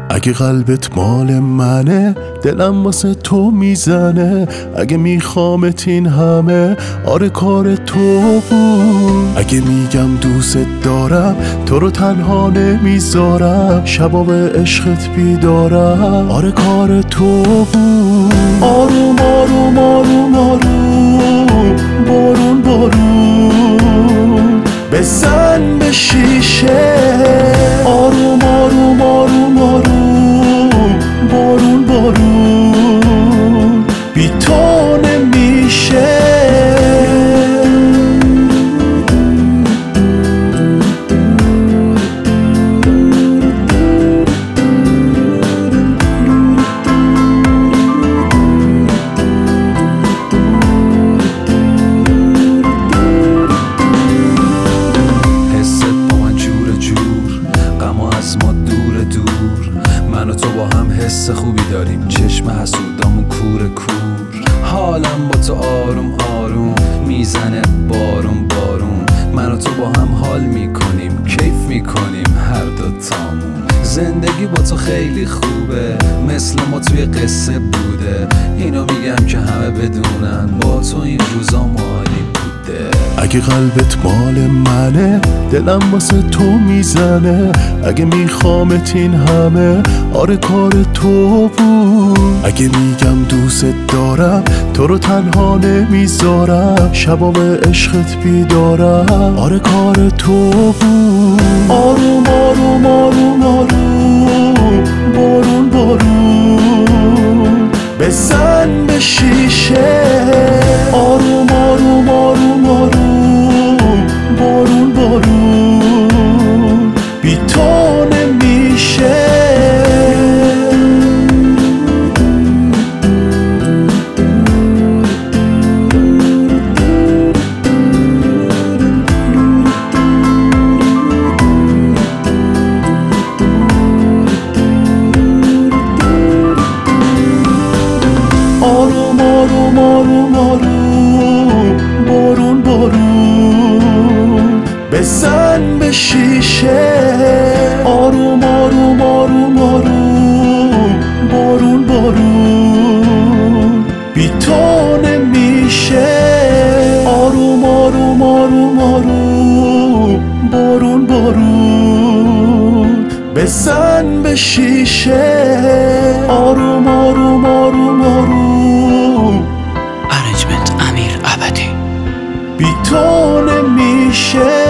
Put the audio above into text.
اگه قلبت مال منه دلم واسه تو میزنه، اگه میخوامت این همه آره کار تو بود. اگه میگم دوست دارم تو رو تنها نمیذارم، شبا به عشقت بیدارم آره کار تو بود. آروم آروم آروم آروم بارون بارون بزن به شیشه، آروم آروم آروم آروم بارون بارون بی تو نمیشه. من و تو با هم حس خوبی داریم، چشم حسودامون کور کور. حالم با تو آروم آروم میزنه بارون بارون. من و تو با هم حال میکنیم، کیف میکنیم هر دوتامون. زندگی با تو خیلی خوبه، مثل ما توی قصه بوده. اینو میگم که همه بدونن، با تو این روزا مالی بوده. اگه قلبت مال منه دلم واسه تو میزنه، اگه میخوامت این همه آره کار تو بود. اگه میگم دوست دارم تو رو تنها نمیذارم، شبا به عشقت بیدارم آره کار تو بود. آروم آروم آروم آروم بارون بارون بزن به شیشه، آروم آروم آروم آروم بارون بارون بی تو نمیشه. آروم آروم آروم آروم بارون بارون بزن به شیشه، آروم آروم آروم آروم بارون بارون بی تو نمیشه. آروم آروم آروم آروم بارون بارون بزن به شیشه، آروم آروم آروم آروم ارنجمنت امیر ابدی بی تو نمیشه.